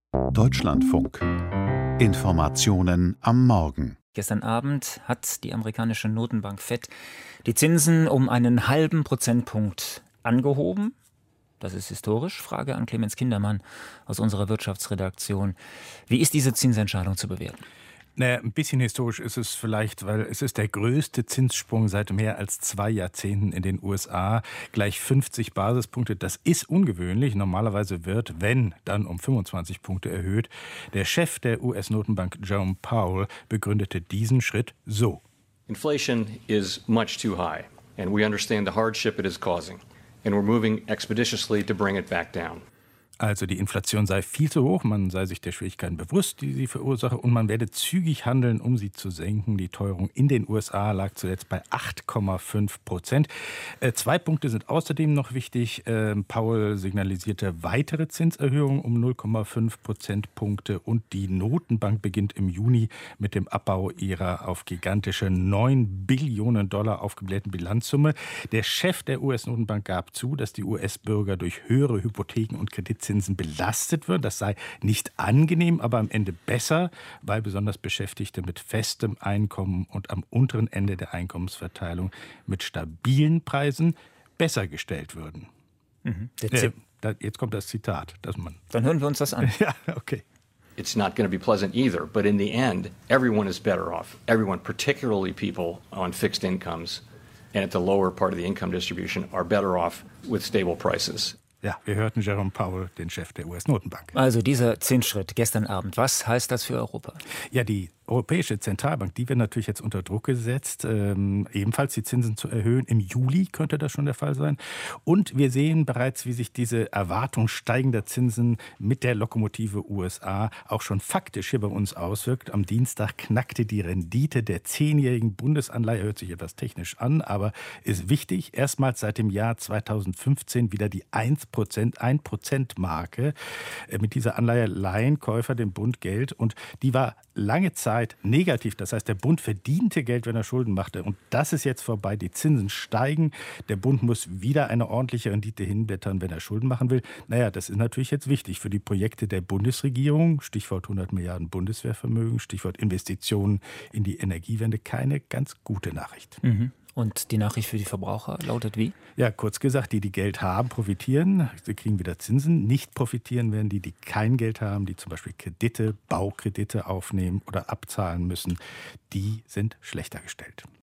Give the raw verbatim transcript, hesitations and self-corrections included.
Deutschlandfunk. Informationen am Morgen. Gestern Abend hat die amerikanische Notenbank Fed die Zinsen um einen halben Prozentpunkt angehoben. Das ist historisch. Frage an Clemens Kindermann aus unserer Wirtschaftsredaktion. Wie ist diese Zinsentscheidung zu bewerten? Naja, ein bisschen historisch ist es vielleicht, weil es ist der größte Zinssprung seit mehr als zwei Jahrzehnten in den U S A. Gleich fünfzig Basispunkte, das ist ungewöhnlich. Normalerweise wird, wenn, dann um fünfundzwanzig Punkte erhöht. Der Chef der U S-Notenbank, Jerome Powell, begründete diesen Schritt so. Inflation is much too high, and we understand the hardship it is causing. And we're moving expeditiously to bring it back down. Also die Inflation sei viel zu hoch, man sei sich der Schwierigkeiten bewusst, die sie verursache, und man werde zügig handeln, um sie zu senken. Die Teuerung in den U S A lag zuletzt bei acht Komma fünf Prozent. Äh, zwei Punkte sind außerdem noch wichtig. Äh, Powell signalisierte weitere Zinserhöhungen um null Komma fünf Prozentpunkte und die Notenbank beginnt im Juni mit dem Abbau ihrer auf gigantische neun Billionen Dollar aufgeblähten Bilanzsumme. Der Chef der U S-Notenbank gab zu, dass die U S-Bürger durch höhere Hypotheken und Kreditzinsen belastet wird. Das sei nicht angenehm, aber am Ende besser, weil besonders Beschäftigte mit festem Einkommen und am unteren Ende der Einkommensverteilung mit stabilen Preisen besser gestellt würden. Mhm. Äh, da, jetzt kommt das Zitat. Dass man Dann hören wir uns das an. Ja, okay. It's not going to be pleasant either, but in the end, everyone is better off. Everyone, particularly people on fixed incomes and at the lower part of the income distribution, are better off with stable prices. Ja, wir hörten Jerome Powell, den Chef der U S-Notenbank. Also dieser Zinsschritt gestern Abend, was heißt das für Europa? Ja, die Europäische Zentralbank, die wird natürlich jetzt unter Druck gesetzt, ähm, ebenfalls die Zinsen zu erhöhen. Im Juli könnte das schon der Fall sein. Und wir sehen bereits, wie sich diese Erwartung steigender Zinsen mit der Lokomotive U S A auch schon faktisch hier bei uns auswirkt. Am Dienstag knackte die Rendite der zehnjährigen Bundesanleihe, hört sich etwas technisch an, aber ist wichtig, erstmals seit dem Jahr zweitausendfünfzehn wieder die ein Prozent, ein Prozent Marke. Mit dieser Anleihe leihen Käufer dem Bund Geld und die war lange Zeit negativ. Das heißt, der Bund verdiente Geld, wenn er Schulden machte. Und das ist jetzt vorbei. Die Zinsen steigen. Der Bund muss wieder eine ordentliche Rendite hinblättern, wenn er Schulden machen will. Naja, das ist natürlich jetzt wichtig für die Projekte der Bundesregierung. Stichwort hundert Milliarden Bundeswehrvermögen, Stichwort Investitionen in die Energiewende. Keine ganz gute Nachricht. Mhm. Und die Nachricht für die Verbraucher lautet wie? Ja, kurz gesagt, die, die Geld haben, profitieren. Sie kriegen wieder Zinsen. Nicht profitieren werden die, die kein Geld haben, die zum Beispiel Kredite, Baukredite aufnehmen oder abzahlen müssen. Die sind schlechter gestellt.